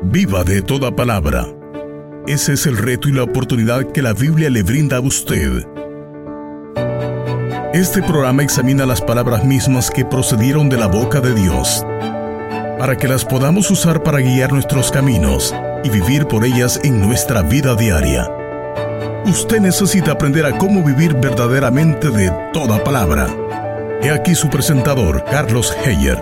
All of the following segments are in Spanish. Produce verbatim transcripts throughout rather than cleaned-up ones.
Viva de toda palabra. Ese es el reto y la oportunidad que la Biblia le brinda a usted. Este programa examina las palabras mismas que procedieron de la boca de Dios, para que las podamos usar para guiar nuestros caminos y vivir por ellas en nuestra vida diaria. Usted necesita aprender a cómo vivir verdaderamente de toda palabra. He aquí su presentador, Carlos Heyer.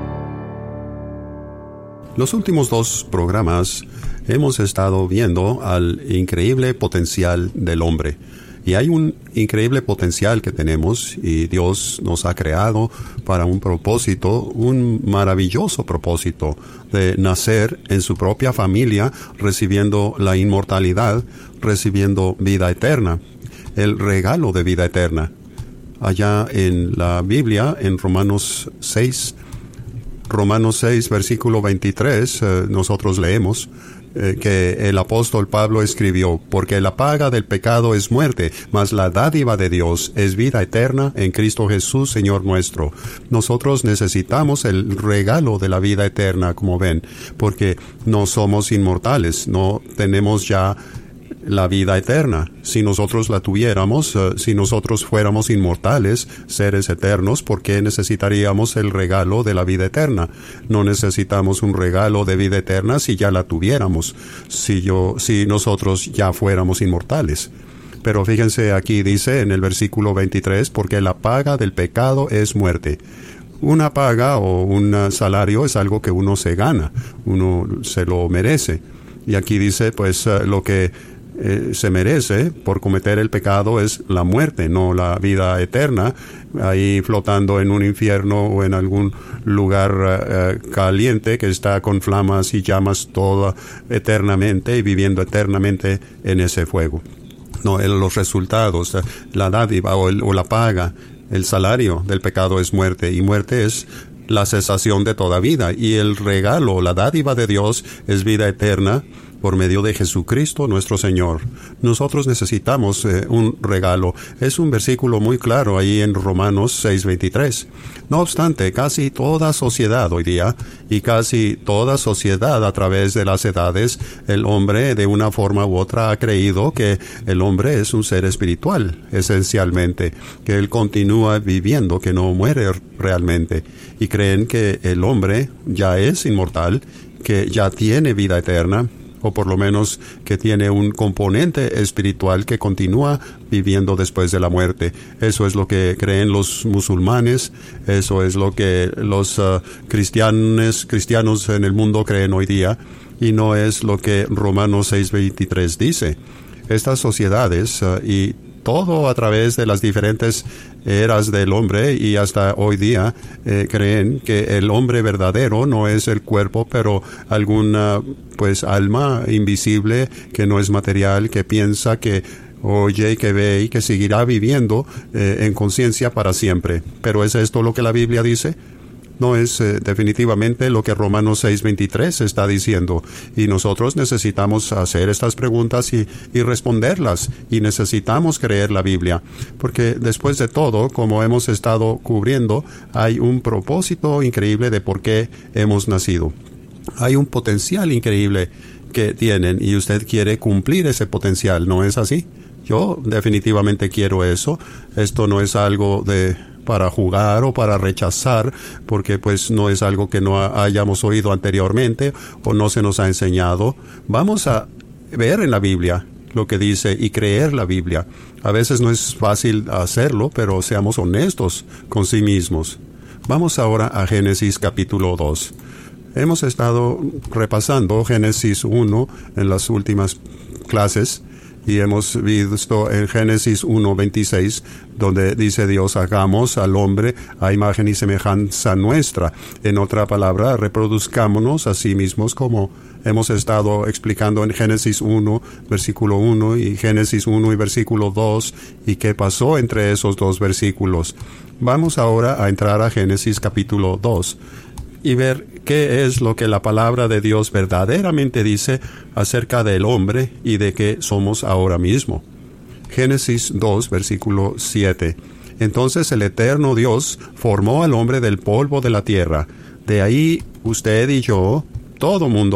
Los últimos dos programas hemos estado viendo al increíble potencial del hombre. Y hay un increíble potencial que tenemos y Dios nos ha creado para un propósito, un maravilloso propósito de nacer en su propia familia, recibiendo la inmortalidad, recibiendo vida eterna, el regalo de vida eterna. Allá en la Biblia, en Romanos seis, Romanos seis, versículo veintitrés, eh, nosotros leemos eh, que el apóstol Pablo escribió: porque la paga del pecado es muerte, mas la dádiva de Dios es vida eterna en Cristo Jesús, Señor nuestro. Nosotros necesitamos el regalo de la vida eterna, como ven, porque no somos inmortales, no tenemos ya la vida eterna. Si nosotros la tuviéramos, uh, si nosotros fuéramos inmortales, seres eternos, ¿por qué necesitaríamos el regalo de la vida eterna? No necesitamos un regalo de vida eterna si ya la tuviéramos, si yo, si nosotros ya fuéramos inmortales. Pero fíjense, aquí dice en el versículo veintitrés, porque la paga del pecado es muerte. Una paga o un salario es algo que uno se gana, uno se lo merece. Y aquí dice, pues, uh, lo que Eh, se merece por cometer el pecado es la muerte, no la vida eterna, ahí flotando en un infierno o en algún lugar uh, caliente que está con flamas y llamas toda eternamente y viviendo eternamente en ese fuego. No, el, los resultados, la dádiva o, el, o la paga, el salario del pecado es muerte, y muerte es la cesación de toda vida, y el regalo, la dádiva de Dios es vida eterna por medio de Jesucristo nuestro Señor. Nosotros necesitamos eh, un regalo. Es un versículo muy claro ahí en Romanos seis veintitrés. No obstante, casi toda sociedad hoy día, y casi toda sociedad a través de las edades, el hombre de una forma u otra ha creído que el hombre es un ser espiritual, esencialmente, que él continúa viviendo, que no muere realmente, y creen que el hombre ya es inmortal, que ya tiene vida eterna, o por lo menos que tiene un componente espiritual que continúa viviendo después de la muerte. Eso es lo que creen los musulmanes, eso es lo que los uh, cristianos, cristianos en el mundo creen hoy día, y no es lo que Romanos seis veintitrés dice. Estas sociedades uh, y todo a través de las diferentes eras del hombre y hasta hoy día eh, creen que el hombre verdadero no es el cuerpo, pero alguna pues alma invisible que no es material, que piensa, que oye, que ve y que seguirá viviendo eh, en conciencia para siempre. ¿Pero es esto lo que la Biblia dice? No es eh, definitivamente lo que Romanos seis veintitrés está diciendo, y nosotros necesitamos hacer estas preguntas y, y responderlas, y necesitamos creer la Biblia, porque después de todo, como hemos estado cubriendo, hay un propósito increíble de por qué hemos nacido. Hay un potencial increíble que tienen, y usted quiere cumplir ese potencial, ¿no es así? Yo definitivamente quiero eso. Esto no es algo de para jugar o para rechazar, porque pues no es algo que no hayamos oído anteriormente o no se nos ha enseñado. Vamos a ver en la Biblia lo que dice y creer la Biblia. A veces no es fácil hacerlo, pero seamos honestos con sí mismos. Vamos ahora a Génesis capítulo dos. Hemos estado repasando Génesis uno en las últimas clases, y hemos visto en Génesis uno veintiséis, donde dice Dios: hagamos al hombre a imagen y semejanza nuestra. En otra palabra, reproduzcámonos a sí mismos, como hemos estado explicando en Génesis uno, versículo uno, y Génesis uno y versículo dos, y qué pasó entre esos dos versículos. Vamos ahora a entrar a Génesis capítulo dos y ver qué es lo que la palabra de Dios verdaderamente dice acerca del hombre y de qué somos ahora mismo. Génesis dos, versículo siete. Entonces el eterno Dios formó al hombre del polvo de la tierra. De ahí usted y yo, todo mundo,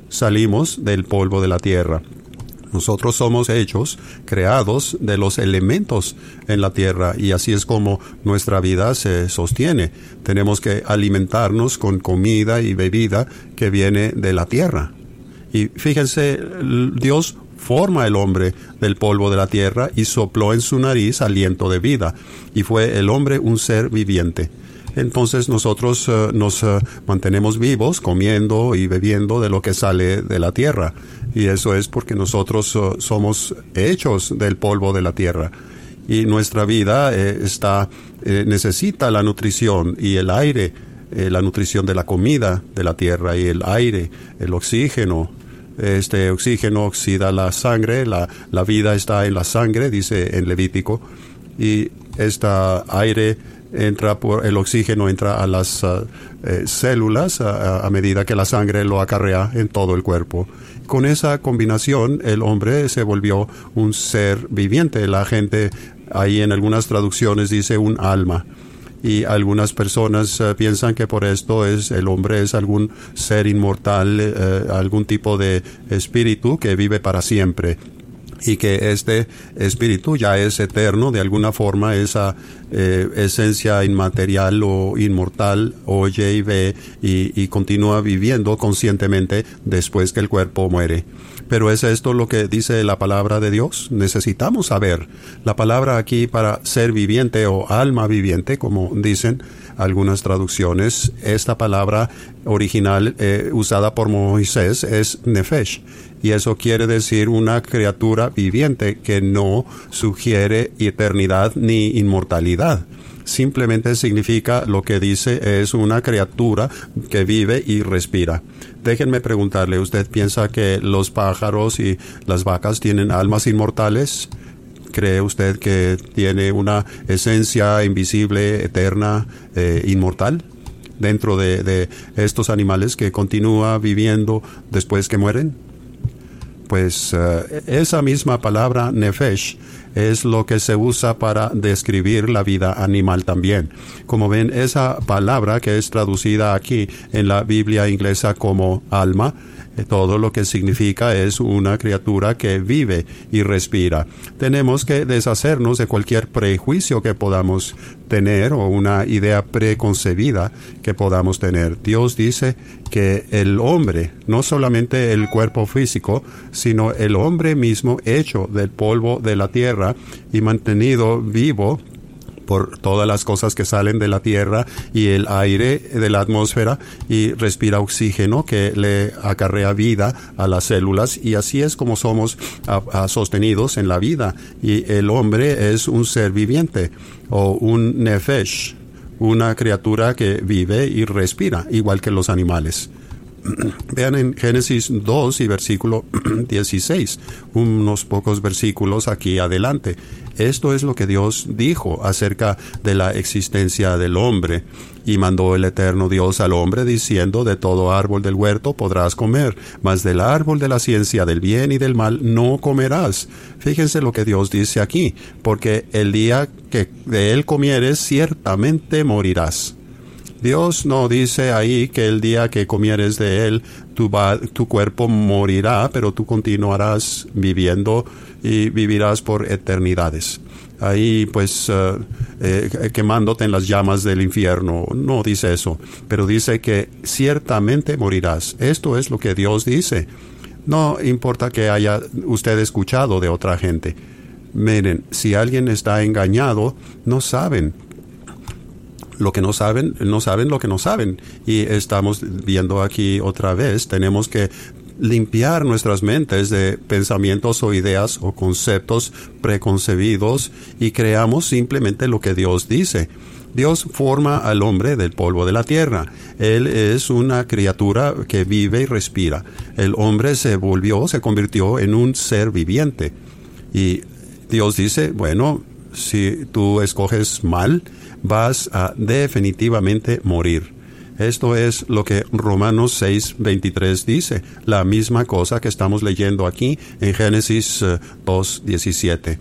salimos del polvo de la tierra. Nosotros somos hechos, creados de los elementos en la tierra, y así es como nuestra vida se sostiene. Tenemos que alimentarnos con comida y bebida que viene de la tierra. Y fíjense, Dios forma el hombre del polvo de la tierra y sopló en su nariz aliento de vida, y fue el hombre un ser viviente. Entonces nosotros uh, nos uh, mantenemos vivos comiendo y bebiendo de lo que sale de la tierra, y eso es porque nosotros uh, somos hechos del polvo de la tierra, y nuestra vida eh, está eh, necesita la nutrición y el aire, eh, la nutrición de la comida de la tierra y el aire, el oxígeno. Este oxígeno oxida la sangre, la, la vida está en la sangre, dice en Levítico, y este aire entra por el oxígeno entra a las uh, eh, células a, a medida que la sangre lo acarrea en todo el cuerpo. Con esa combinación el hombre se volvió un ser viviente. La gente ahí en algunas traducciones dice un alma, y algunas personas uh, piensan que por esto es el hombre es algún ser inmortal, uh, algún tipo de espíritu que vive para siempre, y que este espíritu ya es eterno. De alguna forma esa eh, esencia inmaterial o inmortal oye y ve y, y continúa viviendo conscientemente después que el cuerpo muere. Pero ¿es esto lo que dice la palabra de Dios? Necesitamos saber. La palabra aquí para ser viviente o alma viviente, como dicen algunas traducciones, esta palabra original eh, usada por Moisés es nefesh, y eso quiere decir una criatura viviente que no sugiere eternidad ni inmortalidad. Simplemente significa lo que dice, es una criatura que vive y respira. Déjenme preguntarle, ¿usted piensa que los pájaros y las vacas tienen almas inmortales? ¿Cree usted que tiene una esencia invisible, eterna, eh, inmortal dentro de, de estos animales que continúa viviendo después que mueren? Pues uh, esa misma palabra nefesh es lo que se usa para describir la vida animal también. Como ven, esa palabra que es traducida aquí en la Biblia inglesa como alma, todo lo que significa es una criatura que vive y respira. Tenemos que deshacernos de cualquier prejuicio que podamos tener o una idea preconcebida que podamos tener. Dios dice que el hombre, no solamente el cuerpo físico, sino el hombre mismo hecho del polvo de la tierra y mantenido vivo por todas las cosas que salen de la tierra y el aire de la atmósfera, y respira oxígeno que le acarrea vida a las células, y así es como somos a, a sostenidos en la vida. Y el hombre es un ser viviente o un nefesh, una criatura que vive y respira igual que los animales. Vean en Génesis dos y versículo dieciséis, unos pocos versículos aquí adelante. Esto es lo que Dios dijo acerca de la existencia del hombre. Y mandó el eterno Dios al hombre diciendo: de todo árbol del huerto podrás comer, mas del árbol de la ciencia del bien y del mal no comerás. Fíjense lo que Dios dice aquí: porque el día que de él comieres ciertamente morirás. Dios no dice ahí que el día que comieres de él tu, va, tu cuerpo morirá, pero tú continuarás viviendo y vivirás por eternidades. Ahí pues uh, eh, quemándote en las llamas del infierno. No dice eso, pero dice que ciertamente morirás. Esto es lo que Dios dice. No importa que haya usted escuchado de otra gente. Miren, si alguien está engañado, no saben. Lo que no saben, no saben lo que no saben. Y estamos viendo aquí otra vez, tenemos que limpiar nuestras mentes de pensamientos o ideas o conceptos preconcebidos y creamos simplemente lo que Dios dice. Dios forma al hombre del polvo de la tierra. Él es una criatura que vive y respira. El hombre se volvió, se convirtió en un ser viviente. Y Dios dice, bueno, si tú escoges mal, vas a definitivamente morir. Esto es lo que Romanos seis veintitrés dice, la misma cosa que estamos leyendo aquí en Génesis dos diecisiete.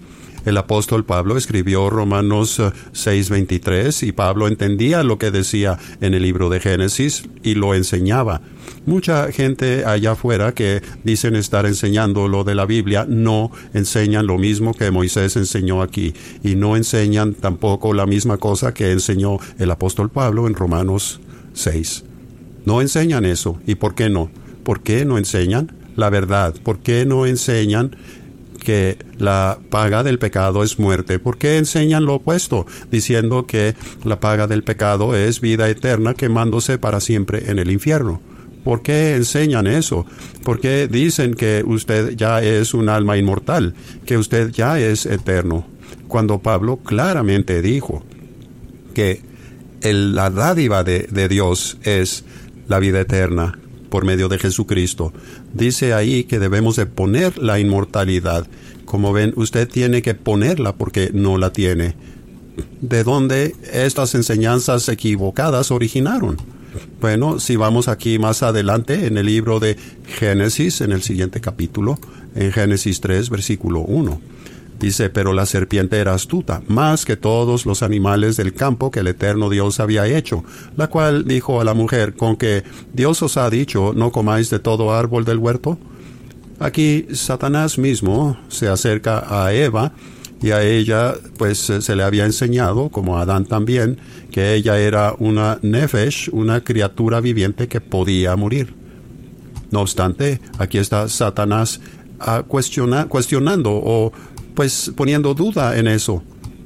El apóstol Pablo escribió Romanos seis veintitrés y Pablo entendía lo que decía en el libro de Génesis y lo enseñaba. Mucha gente allá afuera que dicen estar enseñando lo de la Biblia no enseñan lo mismo que Moisés enseñó aquí y no enseñan tampoco la misma cosa que enseñó el apóstol Pablo en Romanos seis. No enseñan eso. ¿Y por qué no? ¿Por qué no enseñan la verdad? ¿Por qué no enseñan que la paga del pecado es muerte? ¿Por qué enseñan lo opuesto, diciendo que la paga del pecado es vida eterna quemándose para siempre en el infierno? ¿Por qué enseñan eso? ¿Por qué dicen que usted ya es un alma inmortal, que usted ya es eterno? Cuando Pablo claramente dijo que el, la dádiva de, de Dios es la vida eterna por medio de Jesucristo. Dice ahí que debemos de poner la inmortalidad. Como ven, usted tiene que ponerla porque no la tiene. ¿De dónde estas enseñanzas equivocadas originaron? Bueno, si vamos aquí más adelante en el libro de Génesis, en el siguiente capítulo, en Génesis tres, versículo uno. Dice, pero la serpiente era astuta, más que todos los animales del campo que el eterno Dios había hecho, la cual dijo a la mujer, ¿con que Dios os ha dicho, no comáis de todo árbol del huerto? Aquí Satanás mismo se acerca a Eva, y a ella pues se le había enseñado, como a Adán también, que ella era una nefesh, una criatura viviente que podía morir. No obstante, aquí está Satanás uh, cuestiona, cuestionando o pues poniendo duda en eso.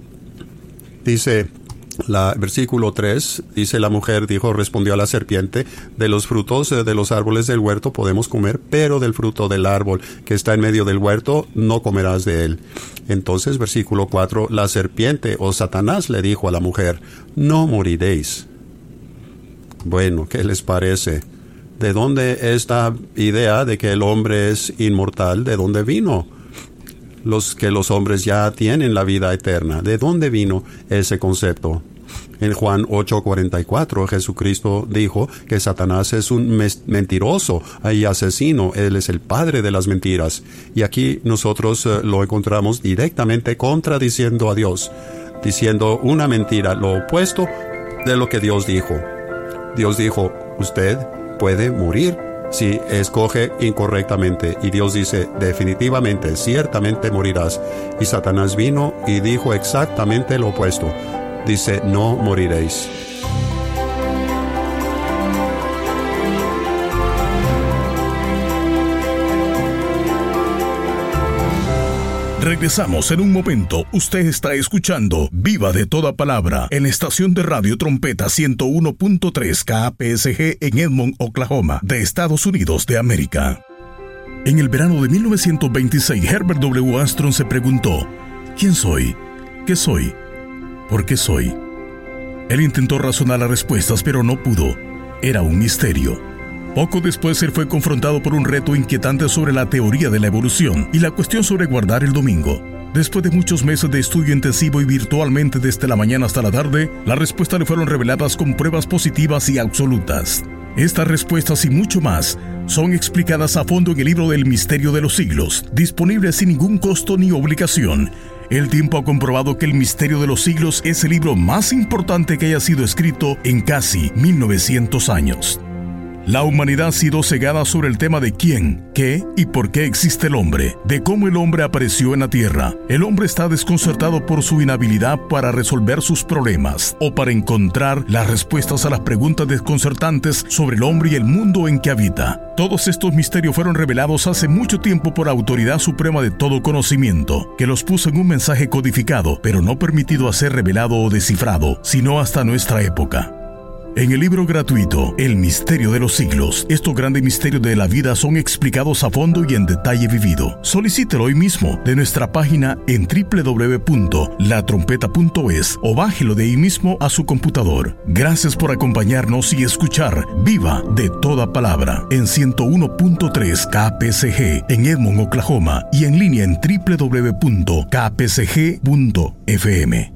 Dice la versículo tres, dice la mujer, dijo, respondió a la serpiente, de los frutos de los árboles del huerto podemos comer, pero del fruto del árbol que está en medio del huerto no comerás de él. Entonces, versículo cuatro, la serpiente o Satanás le dijo a la mujer, no moriréis. Bueno, ¿qué les parece? ¿De dónde esta idea de que el hombre es inmortal? ¿De dónde vino? Los que los hombres ya tienen la vida eterna. ¿De dónde vino ese concepto? En Juan ocho cuarenta y cuatro, Jesucristo dijo que Satanás es un mentiroso y asesino. Él es el padre de las mentiras. Y aquí nosotros uh, lo encontramos directamente contradiciendo a Dios, diciendo una mentira, lo opuesto de lo que Dios dijo. Dios dijo, usted puede morir si escoge incorrectamente. Y Dios dice, definitivamente, ciertamente morirás. Y Satanás vino y dijo exactamente lo opuesto. Dice, no moriréis. Regresamos en un momento. Usted está escuchando Viva de Toda Palabra en la estación de radio Trompeta ciento uno punto tres K P S G en Edmond, Oklahoma, de Estados Unidos de América. En el verano de mil novecientos veintiséis, Herbert W. Armstrong se preguntó, ¿quién soy? ¿Qué soy? ¿Por qué soy? Él intentó razonar las respuestas, pero no pudo. Era un misterio. Poco después, él fue confrontado por un reto inquietante sobre la teoría de la evolución y la cuestión sobre guardar el domingo. Después de muchos meses de estudio intensivo y virtualmente desde la mañana hasta la tarde, las respuestas le fueron reveladas con pruebas positivas y absolutas. Estas respuestas y mucho más son explicadas a fondo en el libro del Misterio de los Siglos, disponible sin ningún costo ni obligación. El tiempo ha comprobado que el Misterio de los Siglos es el libro más importante que haya sido escrito en casi mil novecientos años. La humanidad ha sido cegada sobre el tema de quién, qué y por qué existe el hombre, de cómo el hombre apareció en la tierra. El hombre está desconcertado por su inhabilidad para resolver sus problemas o para encontrar las respuestas a las preguntas desconcertantes sobre el hombre y el mundo en que habita. Todos estos misterios fueron revelados hace mucho tiempo por la autoridad suprema de todo conocimiento, que los puso en un mensaje codificado, pero no permitido a ser revelado o descifrado, sino hasta nuestra época. En el libro gratuito, El Misterio de los Siglos, estos grandes misterios de la vida son explicados a fondo y en detalle vivido. Solicítelo hoy mismo de nuestra página en doble u doble u doble u punto la trompeta punto es o bájelo de ahí mismo a su computador. Gracias por acompañarnos y escuchar Viva de Toda Palabra en ciento uno punto tres K P S G en Edmond, Oklahoma y en línea en doble u doble u doble u punto k p s g punto f m.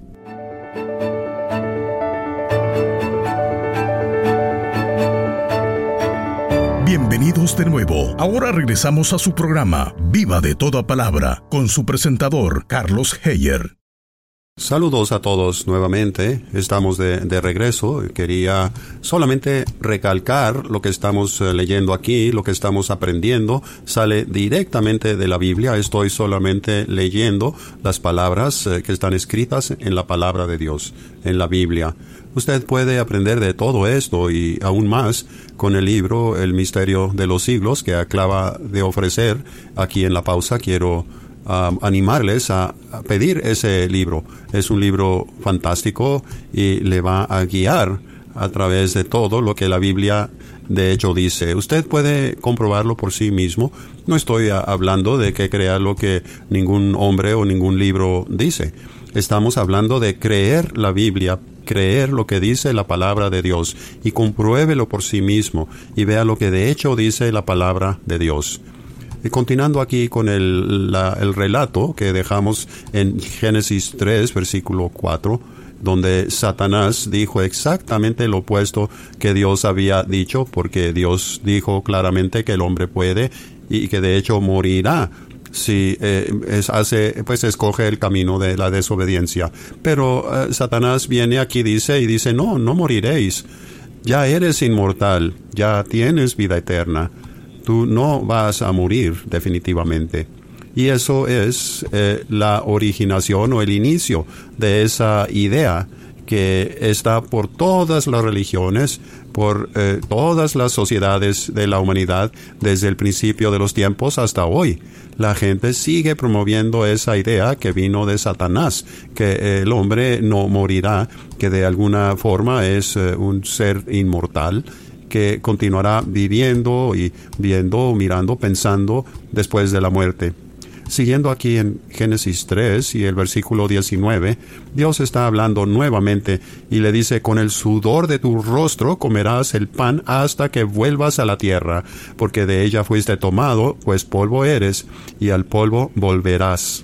Bienvenidos de nuevo. Ahora regresamos a su programa Viva de Toda Palabra con su presentador Carlos Heyer. Saludos a todos nuevamente. Estamos de, de regreso. Quería solamente recalcar lo que estamos uh, leyendo aquí, lo que estamos aprendiendo. Sale directamente de la Biblia. Estoy solamente leyendo las palabras uh, que están escritas en la palabra de Dios, en la Biblia. Usted puede aprender de todo esto y aún más con el libro El Misterio de los Siglos que acaba de ofrecer. Aquí en la pausa quiero Uh, animarles a, a pedir ese libro. Es un libro fantástico y le va a guiar a través de todo lo que la Biblia de hecho dice. Usted puede comprobarlo por sí mismo. No estoy a, hablando de que crea lo que ningún hombre o ningún libro dice. Estamos hablando de creer la Biblia, creer lo que dice la palabra de Dios y compruébelo por sí mismo y vea lo que de hecho dice la palabra de Dios. Y continuando aquí con el, la, el relato que dejamos en Génesis tres, versículo cuatro, donde Satanás dijo exactamente lo opuesto que Dios había dicho, porque Dios dijo claramente que el hombre puede y que de hecho morirá si eh, es, hace, pues escoge el camino de la desobediencia. Pero eh, Satanás viene aquí dice y dice, no, no moriréis, ya eres inmortal, ya tienes vida eterna. Tú no vas a morir definitivamente. Y eso es eh, la originación o el inicio de esa idea que está por todas las religiones, por eh, todas las sociedades de la humanidad, desde el principio de los tiempos hasta hoy. La gente sigue promoviendo esa idea que vino de Satanás, que el hombre no morirá, que de alguna forma es eh, un ser inmortal, que continuará viviendo y viendo, mirando, pensando después de la muerte. Siguiendo aquí en Génesis tres y el versículo diecinueve, Dios está hablando nuevamente y le dice, con el sudor de tu rostro comerás el pan hasta que vuelvas a la tierra, porque de ella fuiste tomado, pues polvo eres, y al polvo volverás.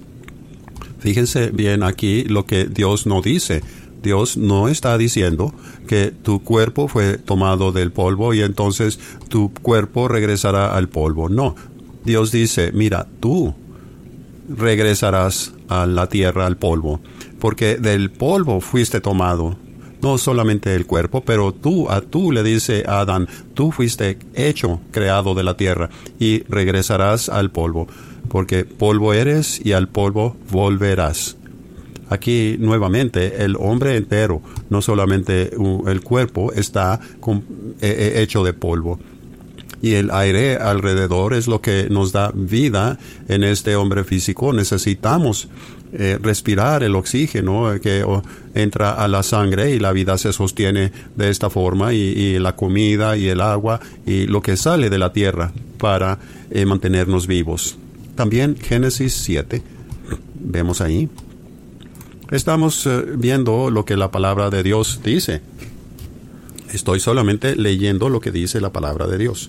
Fíjense bien aquí lo que Dios no dice. Dios no está diciendo que tu cuerpo fue tomado del polvo y entonces tu cuerpo regresará al polvo. No, Dios dice, mira, tú regresarás a la tierra, al polvo, porque del polvo fuiste tomado. No solamente el cuerpo, pero tú, a tú le dice a Adán, tú fuiste hecho, creado de la tierra y regresarás al polvo, porque polvo eres y al polvo volverás. Aquí nuevamente el hombre entero, no solamente uh, el cuerpo, está con, eh, hecho de polvo. Y el aire alrededor es lo que nos da vida en este hombre físico. Necesitamos eh, respirar el oxígeno que oh, entra a la sangre y la vida se sostiene de esta forma. Y, y la comida y el agua y lo que sale de la tierra para eh, mantenernos vivos. También Génesis siete, vemos ahí. Estamos uh, viendo lo que la palabra de Dios dice. Estoy solamente leyendo lo que dice la palabra de Dios.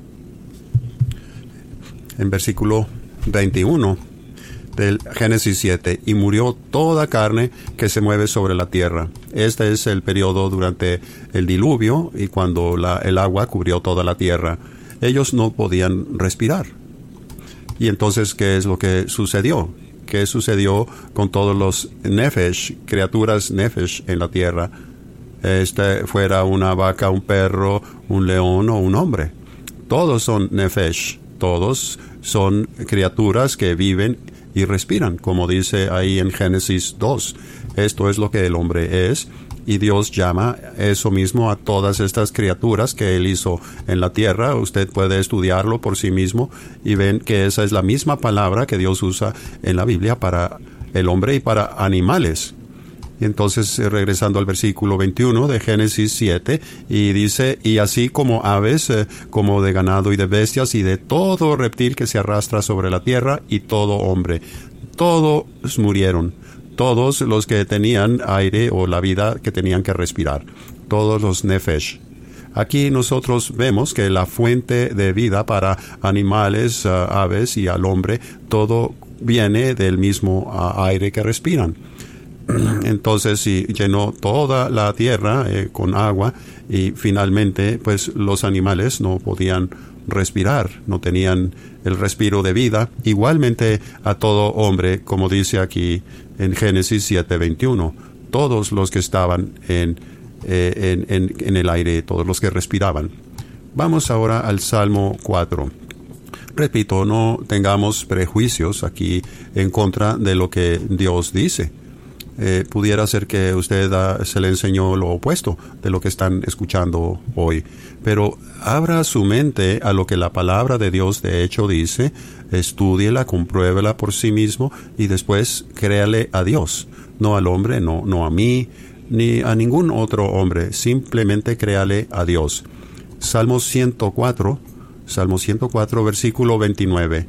En versículo veintiuno del Génesis siete, y murió toda carne que se mueve sobre la tierra. Este es el periodo durante el diluvio y cuando la, el agua cubrió toda la tierra. Ellos no podían respirar. Y entonces, ¿qué es lo que sucedió? ¿Qué sucedió con todos los nefesh, criaturas nefesh en la tierra? Este fuera una vaca, un perro, un león o un hombre. Todos son nefesh, todos son criaturas que viven y respiran, como dice ahí en Génesis dos. Esto es lo que el hombre es, y Dios llama eso mismo a todas estas criaturas que Él hizo en la tierra. Usted puede estudiarlo por sí mismo y ven que esa es la misma palabra que Dios usa en la Biblia para el hombre y para animales. Y entonces, regresando al versículo veintiuno de Génesis siete, y dice, y así como aves, eh, como de ganado y de bestias, y de todo reptil que se arrastra sobre la tierra, y todo hombre. Todos murieron. Todos los que tenían aire o la vida que tenían que respirar. Todos los nefesh. Aquí nosotros vemos que la fuente de vida para animales, uh, aves y al hombre, todo viene del mismo uh, aire que respiran. Entonces, si llenó toda la tierra eh, con agua y finalmente pues los animales no podían respirar, no tenían el respiro de vida. Igualmente a todo hombre, como dice aquí en Génesis siete veintiuno, todos los que estaban en, eh, en, en, en el aire, todos los que respiraban. Vamos ahora al Salmo cuatro. Repito, no tengamos prejuicios aquí en contra de lo que Dios dice. Eh, pudiera ser que usted uh, se le enseñó lo opuesto de lo que están escuchando hoy. Pero abra su mente a lo que la palabra de Dios de hecho dice, estúdiela, compruébela por sí mismo y después créale a Dios, no al hombre, no, no a mí, ni a ningún otro hombre, simplemente créale a Dios. Salmo ciento cuatro, Salmo ciento cuatro, versículo veintinueve.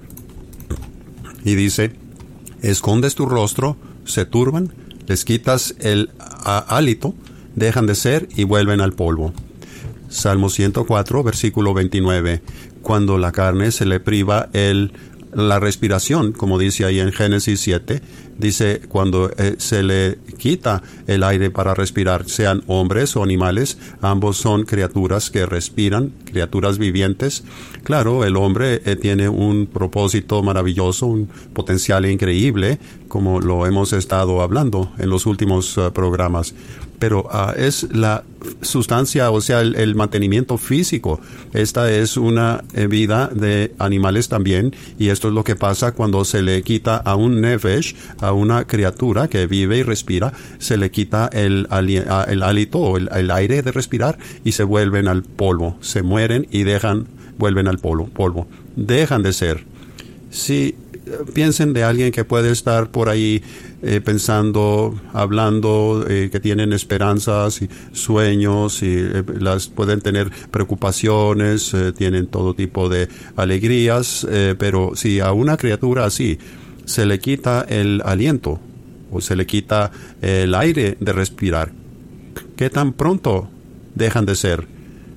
Y dice, escondes tu rostro, se turban, les quitas el hálito, dejan de ser y vuelven al polvo. Salmo ciento cuatro, versículo veintinueve. Cuando la carne se le priva el, la respiración, como dice ahí en Génesis siete, dice cuando eh, se le quita el aire para respirar, sean hombres o animales, ambos son criaturas que respiran, criaturas vivientes. Claro, el hombre eh, tiene un propósito maravilloso, un potencial increíble, como lo hemos estado hablando en los últimos uh, programas. Pero uh, es la sustancia, o sea, el, el mantenimiento físico. Esta es una eh, vida de animales también, y esto es lo que pasa cuando se le quita a un nefesh, a una criatura que vive y respira, se le quita el, el hálito o el, el aire de respirar y se vuelven al polvo, se mueren y dejan, vuelven al polvo, polvo, dejan de ser. Si piensen de alguien que puede estar por ahí eh, pensando, hablando, eh, que tienen esperanzas y sueños y eh, las pueden tener preocupaciones, eh, tienen todo tipo de alegrías, eh, pero si a una criatura así se le quita el aliento o se le quita el aire de respirar, ¿qué tan pronto dejan de ser?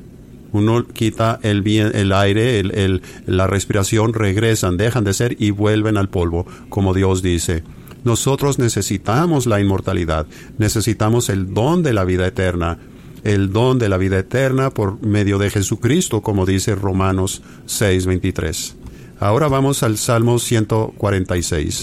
Uno quita el, bien, el aire, el, el, la respiración, regresan, dejan de ser y vuelven al polvo, como Dios dice. Nosotros necesitamos la inmortalidad, necesitamos el don de la vida eterna, el don de la vida eterna por medio de Jesucristo, como dice Romanos seis veintitrés. Ahora vamos al Salmo ciento cuarenta y seis.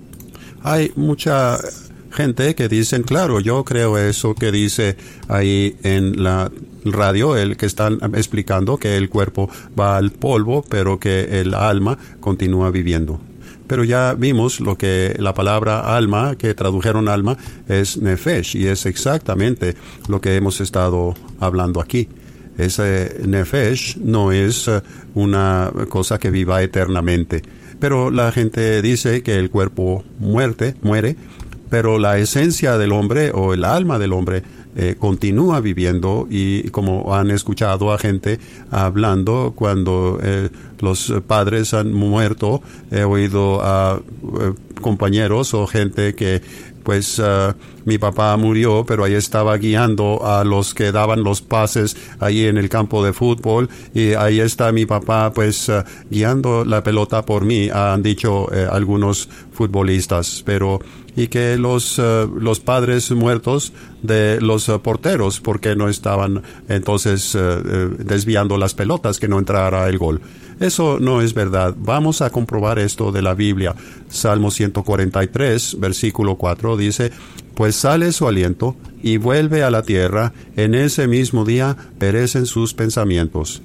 Hay mucha gente que dicen, claro, yo creo eso que dice ahí en la radio, el que están explicando que el cuerpo va al polvo, pero que el alma continúa viviendo. Pero ya vimos lo que la palabra alma, que tradujeron alma, es nefesh, y es exactamente lo que hemos estado hablando aquí. Ese nefesh no es una cosa que viva eternamente. Pero la gente dice que el cuerpo muerte, muere, pero la esencia del hombre o el alma del hombre eh, continúa viviendo, y como han escuchado a gente hablando cuando eh, los padres han muerto, he oído a eh, compañeros o gente que pues uh, mi papá murió, pero ahí estaba guiando a los que daban los pases ahí en el campo de fútbol, y ahí está mi papá pues uh, guiando la pelota por mí, han dicho uh, algunos futbolistas. Pero y que los uh, los padres muertos de los uh, porteros, porque no estaban entonces uh, uh, desviando las pelotas, que no entrara el gol. Eso no es verdad. Vamos a comprobar esto de la Biblia. Salmo ciento cuarenta y tres, versículo cuatro, dice, pues sale su aliento y vuelve a la tierra, en ese mismo día perecen sus pensamientos.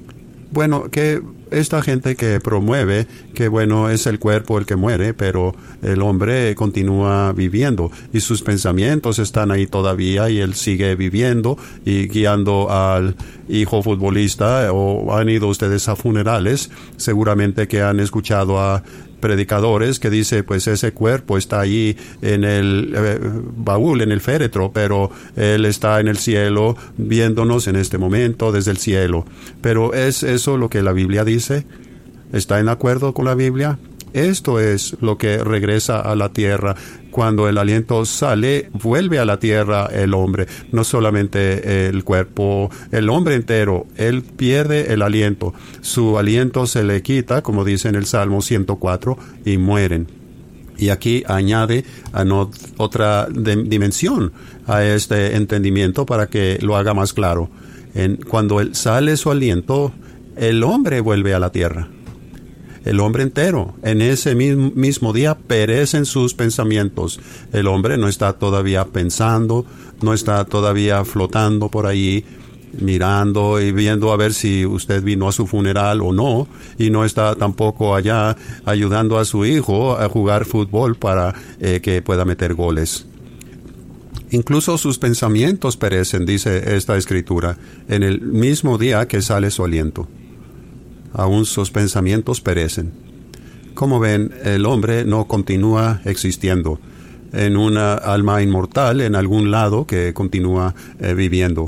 Bueno, que esta gente que promueve que, bueno, es el cuerpo el que muere, pero el hombre continúa viviendo y sus pensamientos están ahí todavía, y él sigue viviendo y guiando al hijo futbolista. O han ido ustedes a funerales, seguramente que han escuchado a predicadores que dice, pues ese cuerpo está ahí en el eh, baúl, en el féretro, pero él está en el cielo viéndonos en este momento desde el cielo. Pero ¿es eso lo que la Biblia dice? ¿Está en acuerdo con la Biblia? Esto es lo que regresa a la tierra. Cuando el aliento sale, vuelve a la tierra el hombre, no solamente el cuerpo, el hombre entero. Él pierde el aliento, su aliento se le quita, como dice en el Salmo ciento cuatro, y mueren. Y aquí añade a no, otra de, dimensión a este entendimiento para que lo haga más claro. En, cuando él sale su aliento, el hombre vuelve a la tierra. El hombre entero. En ese mismo, mismo día perecen sus pensamientos. El hombre no está todavía pensando, no está todavía flotando por ahí, mirando y viendo a ver si usted vino a su funeral o no, y no está tampoco allá ayudando a su hijo a jugar fútbol para eh, que pueda meter goles. Incluso sus pensamientos perecen, dice esta escritura, en el mismo día que sale su aliento. Aún sus pensamientos perecen. Como ven, el hombre no continúa existiendo en una alma inmortal en algún lado que continúa eh, viviendo.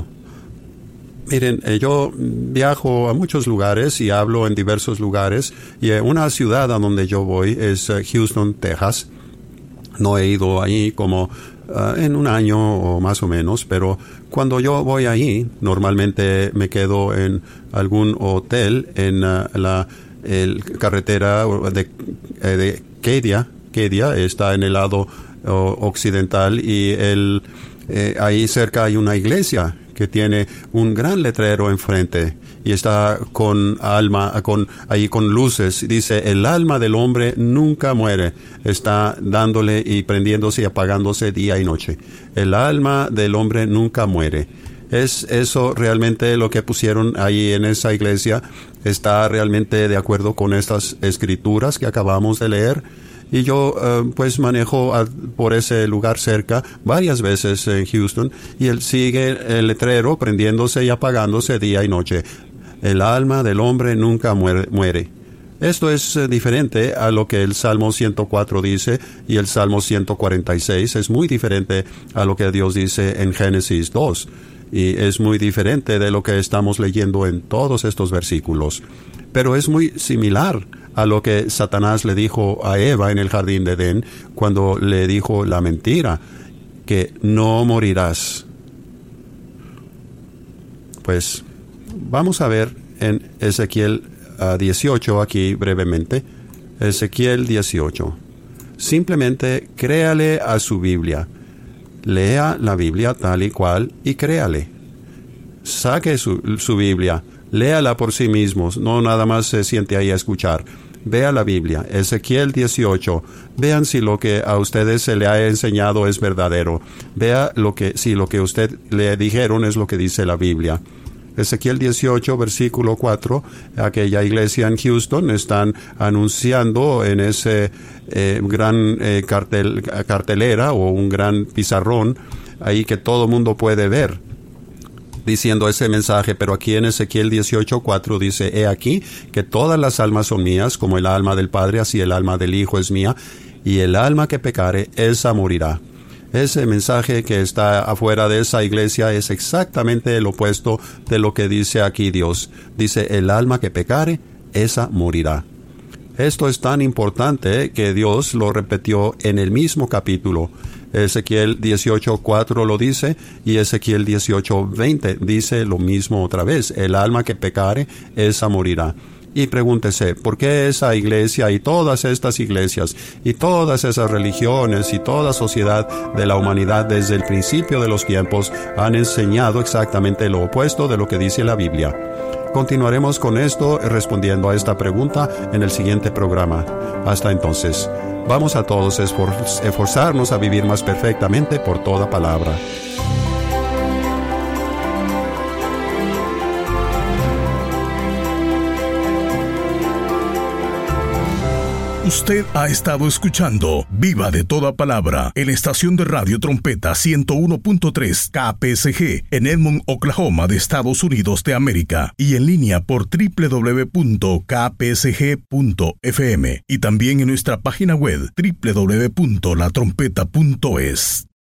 Miren, eh, yo viajo a muchos lugares y hablo en diversos lugares, y eh, una ciudad a donde yo voy es eh, Houston, Texas. No he ido ahí como uh, en un año o más o menos, pero cuando yo voy ahí, normalmente me quedo en algún hotel en uh, la el carretera de, eh, de Kedia. Kedia está en el lado uh, occidental, y el, eh, ahí cerca hay una iglesia que tiene un gran letrero enfrente y está con alma, con ahí con luces. Dice: el alma del hombre nunca muere. Está dándole y prendiéndose y apagándose día y noche. El alma del hombre nunca muere. ¿Es eso realmente lo que pusieron ahí en esa iglesia? ¿Está realmente de acuerdo con estas escrituras que acabamos de leer? Y yo uh, pues manejo a, por ese lugar cerca varias veces en Houston, y él sigue el letrero prendiéndose y apagándose día y noche. El alma del hombre nunca muere. muere. Esto es uh, diferente a lo que el Salmo ciento cuatro dice, y el Salmo ciento cuarenta y seis es muy diferente a lo que Dios dice en Génesis dos, y es muy diferente de lo que estamos leyendo en todos estos versículos. Pero es muy similar a lo que Satanás le dijo a Eva en el jardín de Edén, cuando le dijo la mentira, que no morirás. Pues vamos a ver en Ezequiel uh, dieciocho aquí brevemente. Ezequiel dieciocho. Simplemente créale a su Biblia. Lea la Biblia tal y cual y créale. Saque su, su Biblia. Léala por sí mismo. No nada más se siente ahí a escuchar. Vea la Biblia, Ezequiel dieciocho. Vean si lo que a ustedes se le ha enseñado es verdadero. Vea lo que, si lo que usted le dijeron es lo que dice la Biblia. Ezequiel dieciocho, versículo cuatro. Aquella iglesia en Houston están anunciando en ese eh, gran eh, cartel, cartelera o un gran pizarrón ahí que todo mundo puede ver, diciendo ese mensaje. Pero aquí en Ezequiel dieciocho, cuatro dice: he aquí que todas las almas son mías, como el alma del Padre, así el alma del Hijo es mía, y el alma que pecare, esa morirá. Ese mensaje que está afuera de esa iglesia es exactamente el opuesto de lo que dice aquí Dios. Dice: el alma que pecare, esa morirá. Esto es tan importante que Dios lo repitió en el mismo capítulo. Ezequiel dieciocho, cuatro lo dice, y Ezequiel dieciocho, veinte dice lo mismo otra vez: el alma que pecare, esa morirá. Y pregúntese, ¿por qué esa iglesia y todas estas iglesias y todas esas religiones y toda sociedad de la humanidad desde el principio de los tiempos han enseñado exactamente lo opuesto de lo que dice la Biblia? Continuaremos con esto respondiendo a esta pregunta en el siguiente programa. Hasta entonces, vamos a todos esfor- esforzarnos a vivir más perfectamente por toda palabra. Usted ha estado escuchando Viva de Toda Palabra en la estación de radio Trompeta ciento uno punto tres K P S G en Edmond, Oklahoma de Estados Unidos de América, y en línea por doble u doble u doble u punto k p s g punto f m y también en nuestra página web doble u doble u doble u punto la trompeta punto es.